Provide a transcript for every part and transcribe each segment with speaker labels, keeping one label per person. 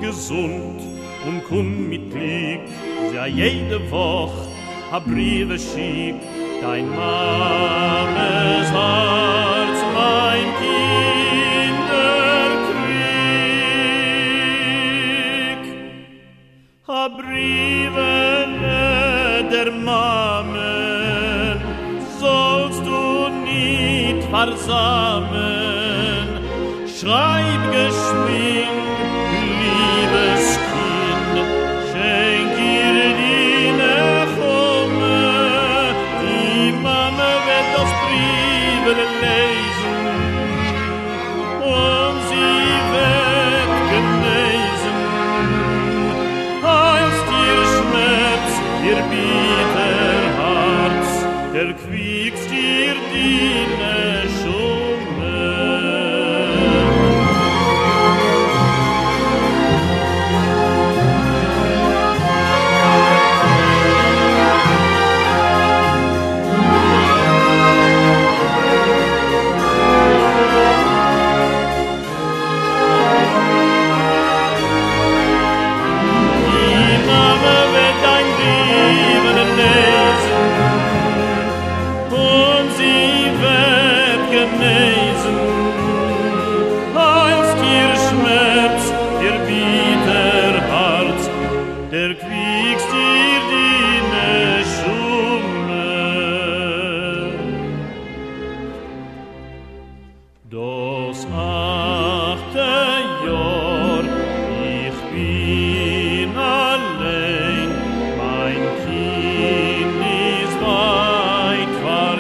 Speaker 1: gesund und komm mit Glück, ja jede Woche a Briefe schick, dein Mames Herz, mein Kinderkrieg. A Briefe der Mamen sollst du nicht versammeln, schreib geschwind, liebes Kind, schenk ihr die Nachome, die Mama wird das Briefel lesen und sie wird genesen, als dir Schmerz, dir bitter Herz, der quiekst dir die Näschumme. Der kriegst dir die Näschumme. Das 8. Jahr, ich bin allein, mein Kind ist weit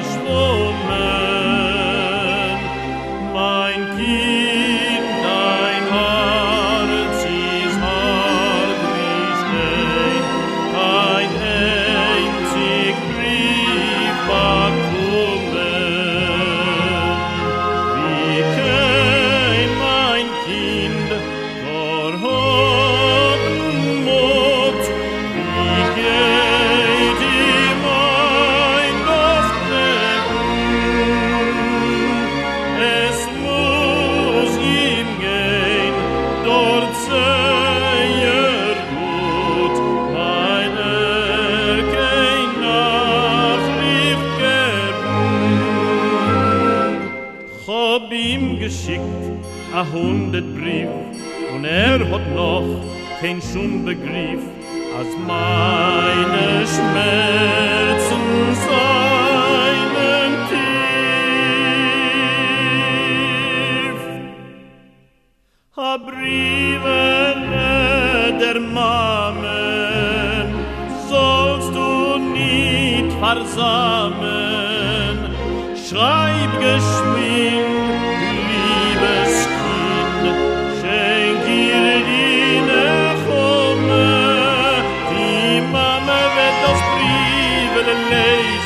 Speaker 1: verschwommen. Mein Kind, dein Herz ist hart wie Stein, kein einzig Brief bekommen. Wie kein mein Kind verhoben Mut, wie geht ihm ein das Leben? Es muss ihm gehen, dort sehr gut, weil kein Nachricht geben. Ich hab ihm geschickt 100 Brief und hat noch kein schon Begriff, als meine Schmerzen seinen tief. A Briefe der Mamen sollst du nicht versammeln, schreib geschwind, liebes Kind, schenk ihr die Nachome, die Mama wird das Briefel lesen